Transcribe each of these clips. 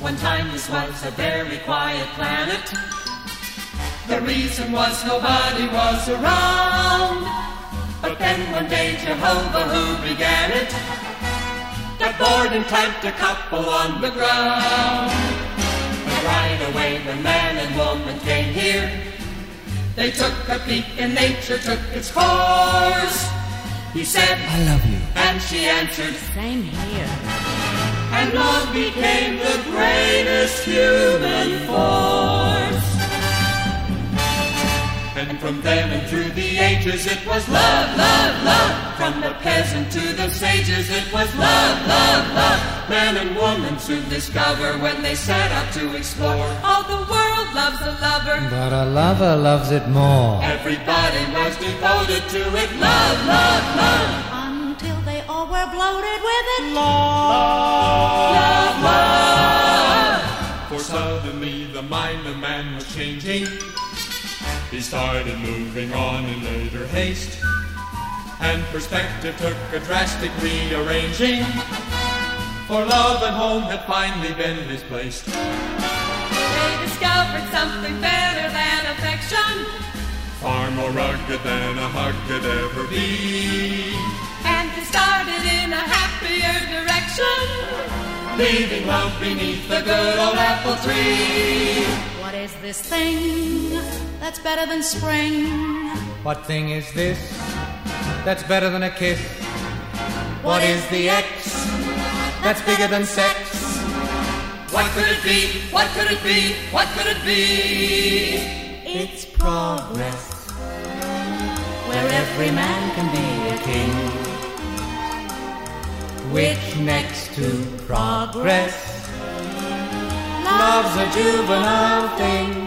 One time this was a very quiet planet. The reason was nobody was around. But then one day Jehovah, who began it, got bored and clamped a couple on the ground. But right away when man and woman came here, they took a peek and nature took its course. He said, I love you. And she answered, same here. And love became the greatest human force. And from then and through the ages it was love, love, love. From the peasant to the sages it was love, love, love. Man and woman soon discover when they set out to explore. All the world loves a lover, but a lover loves it more. Everybody was devoted to it, love, love, love. Until they all were bloated with it. Love, love, love. For suddenly the mind of man was changing. He started moving on in later haste, and perspective took a drastic rearranging, for love and home had finally been misplaced. They discovered something better than affection, far more rugged than a hug could ever be. And they started in a happier direction, leaving love beneath the good old apple tree. What is this thing that's better than spring? What thing is this that's better than a kiss? What is the X that's bigger than sex? What could it be? What could it be? What could it be? It's progress, where every man can be a king. Which next to progress love's a juvenile thing.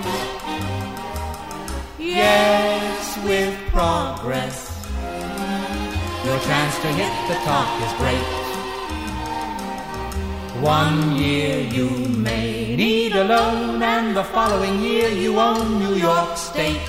Yes, with progress your chance to hit the top is great. 1 year you may need a loan, and the following year you own New York State.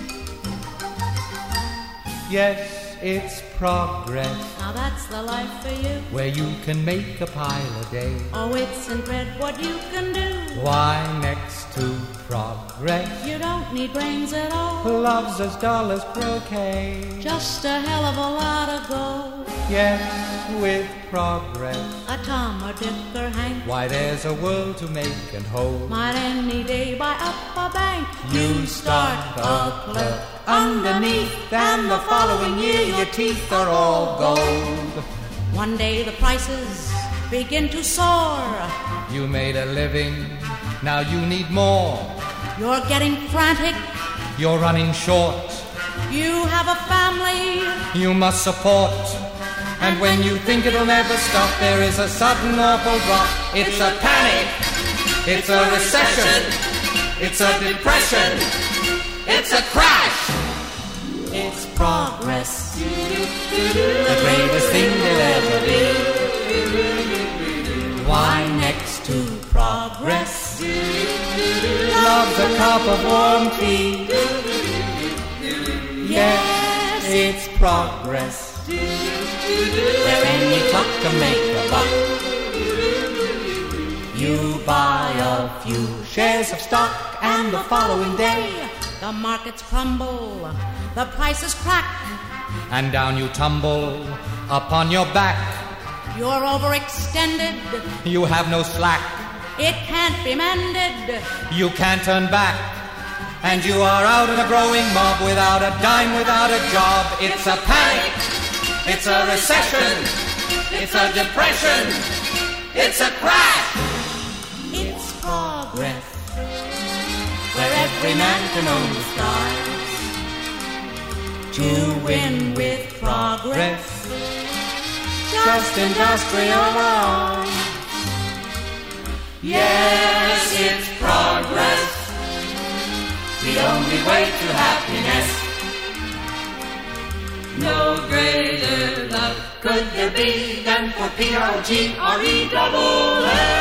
Yes, it's progress. Now that's the life for you, where you can make a pile a day. Oh, it's incredible what you can do. Why, next to progress you don't need brains at all. Love's as dull as croquet. Just a hell of a lot of gold. Yes, with progress a Tom or Dick or Hank, why, there's a world to make and hold. Might any day buy up a bank. You start a clerk underneath, and the following year your teeth are all gold. One day the prices begin to soar. You made a living, now you need more. You're getting frantic, you're running short. You have a family you must support. And when you think it'll never stop, there is a sudden awful drop. It's a panic, it's a recession, it's a depression, it's a crash. It's progress, the greatest thing there'll ever be. Why, next to progress love's a cup of warm tea. Yes, it's progress, where any clock can make a buck. You buy a few shares of stock, and the following day the markets crumble, the prices crack, and down you tumble upon your back. You're overextended, you have no slack. It can't be mended, you can't turn back. And you are out in a growing mob, without a dime, without a job. It's a panic, it's a recession, it's a depression, it's a crash. It's progress, where every man can own the skies. To win with progress, just industrialize. Yes, it's progress, the only way to happiness. No greater love could there be than for P-R-O-G-R-E-double-S.